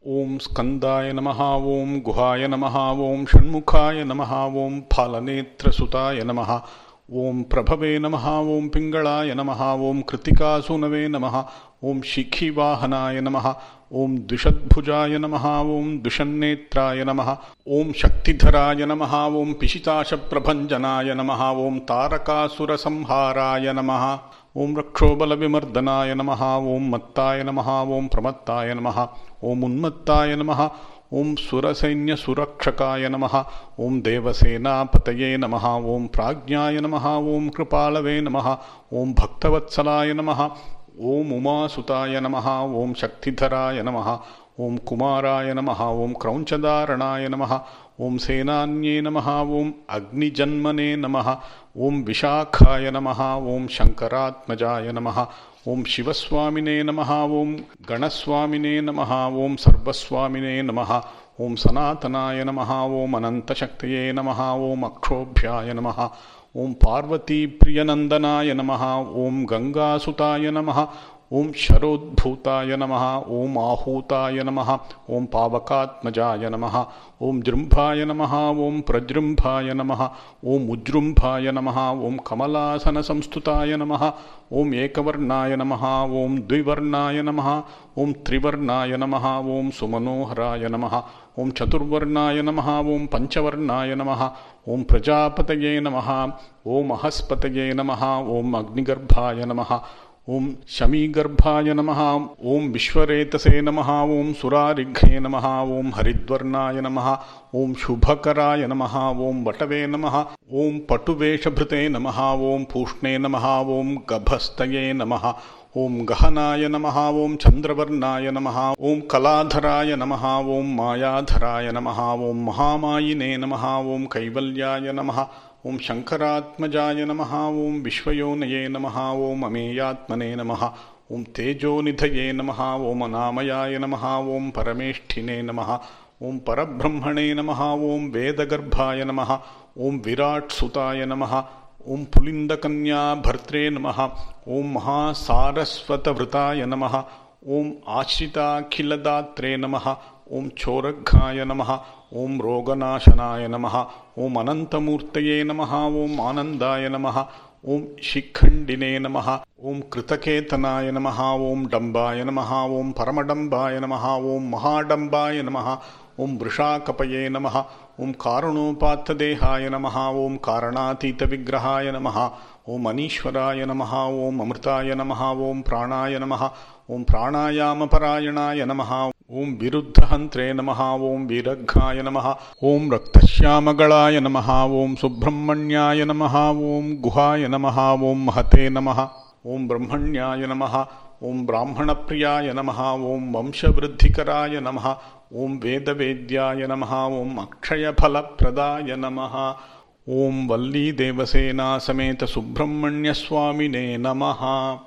ஓம் ஸ்கந்தாய நமஹ. ஓம் குஹாய நமஹ. ஓம் ஷண்முகாய நமஹ. ஓம் பாலநேத்ரசுதாய நமஹ. ஓம் பிரபவே நமஹ. ஓம் பிங்களாய நமஹ. ஓம் கிருத்திகாசூனவே நமஹ. ஓம் ஷிகிவாஹனாய நமஹ. ஓம் துஷத்புஜாய நமஹ. ஓம் துஷன்னேத்ராய நமஹ. ஓம் சக்திதராய நமஹ. ஓம் பிசிதாசப்பிரபஞ்சனாய நமஹ. ஓம் தாரகாசுரசம்ஹாராய நமஹ. ஓம் ரக்ஷோபலவிமர்தனாய நமஹ. ஓம் மத்தாய நமஹ. ஓம் பிரமத்தாய நமஹ. ஓம் உன்மத்தாய நமஹ. ஓம் சுரசைன்யசுரக்ஷகாய நமஹ. ஓம் தேவசேனாபதயே நமஹ. ஓம் பிராஜ்ஞாய நமஹ. ஓம் கிருபாலவே நமஹ. ஓம் பக்தவத்சலாய நமஹ. ஓம் உமாசுதாய நமஹ. ஓம் சக்திதராய நமஹ. ஓம் குமாராய நமஹ. ஓம் கிரௌஞ்சதாரணாய நமஹ. ஓம் சேனான்யே நமஹ. ஓம் அக்னிஜன்மனே நமஹ. ஓம் விஷாகாய நமஹ. ஓம் சங்கராத்மஜாய நமஹ. ஓம் சிவஸ்வாமினே நமஹ. ஓம் கணஸ்வாமினே நமஹ. ஓம் சர்வஸ்வாமினே நமஹ. ஓம் சனாதனாய நமஹ. ஓம் அனந்தசக்தியே நமஹ. ஓம் அக்ஷோபியாய நமஹ. ஓம் பார்வதீப்ரியநந்தனாய நமஹ. ஓம் கங்காசுதாய நமஹ. ஓம் ஷரோத்பூதாய நமஹ. ஓம் ஆஹூதாய நமஹ. ஓம் பாவகாத்மஜாய நமஹ. ஓம் ஜிரும்பாய நமஹ. ஓம் பிரஜிரும்பாய நமஹ. ஓம் உஜ்ரும்பாய நமஹ. ஓம் கமலாசனசம்ஸ்துதாய நமஹ. ஓம் ஏகவர்ணாய நமஹ. ஓம் த்விவர்ணாய நமஹ. ஓம் த்ரிவர்ணாய நமஹ. ஓம் சுமனோஹராய நமஹ. ஓம் சதுர்வர்ணாய நமஹ. ஓம் பஞ்சவர்ணாய நமஹ. ஓம் பிரஜாபதயே நமஹ. ஓம் அஹஸ்பதயே நமஹ. ஓம் அக்னிகர்பாய நமஹ. ஓம் ஷமீகர்பாய நமஹ. ஓம் விஸ்வரேதசே நமஹ. ஓம் சுராரிக்ஹே நமஹ. ஓம் ஹரித்வர்ணாய நமஹ. ஓம் சுபகராய நமஹ. ஓம் வட்டவே நமஹ. ஓம் பட்டுவேஷபிருதே நமஹ. ஓம் பூஷ்ணே நமஹ. ஓம் கபஸ்தயே நமஹ. ஓம் கஹனாய நமஹ. ஓம் சந்திரவர்ணாய நமஹ. ஓம் கலாதராய நமஹ. ஓம் மாயாதராய நமஹ. ஓம் மகாமாயினே நமஹ. ஓம் கைவல்யாய நமஹ. ஓம் சங்கராத்மஜாய நமஹ. ஓம் விஸ்வயோனயே நமஹ. ஓம் அமேயாத்மனே நமஹ. ஓம் தேஜோநிதயே நமஹ. ஓம் அநாமயாய நமஹ. ஓம் பரமேஷ்டினே நமஹ. ஓம் பரபிரம்மணே நமஹ. ஓம் வேதகர்பாய நமஹ. ஓம் விராட் சுதாய நமஹ. ஓம் புலிந்தகன்யா பர்த்ரே நமஹ. ஓம் மகாசாரஸ்வதவ்ருதாய நமஹ. ஓம் ஆசிரிதாகிலதாத்ரே நமஹ. ஓம் சோரக்காய நமஹ. ஓம் ரோகநாசனாய நமஹ. ஓம் அனந்தமூர்த்தயே நமஹ. ஓம் ஆனந்தாய நமஹ. ஓம் சிக்கண்டினே நமஹ. ஓம் கிருதகேதனாய நமஹ. ஓம் டம்பாய நமஹ. ஓம் பரமடம்பாய நமஹ. ஓம் மகாடம்பாய நமஹ. ஓம் விருஷாகபயே நமஹ. ஓம் காரணோபாத்ததேகாய நமஹ. ஓம் காரணாதீதவிக்கிரகாய நமஹ. ஓம் அனீஸ்வராய நமஹ. ஓம் அமிர்தாய நமஹ. ஓம் பிராணாய நமஹ. ஓம் பிராணாயாமபராயணாய நமஹ. ஓம் விருத்தஹந்திரே நமஹ. ஓம் வீரக்காய நமஹ. ஓம் ரக்தஸ்யாமகளாய நமஹ. ஓம் சுப்பிரமணியாய நமஹ. ஓம் குஹாய நமஹ. ஓம் மஹதே நமஹ. ஓம் பிரம்மண்யாய நமஹ. ஓம் பிராமணப்பிரியாய நமஹ. ஓம் வம்சவிருத்திகராய நமஹ. ஓம் வேதவேத்யாய நமஹ. ஓம் அக்ஷயபலப்பிரதாய நமஹ. ஓம் வல்லீதேவசேனா சமேத சுப்பிரமணியஸ்வாமினே நமஹ.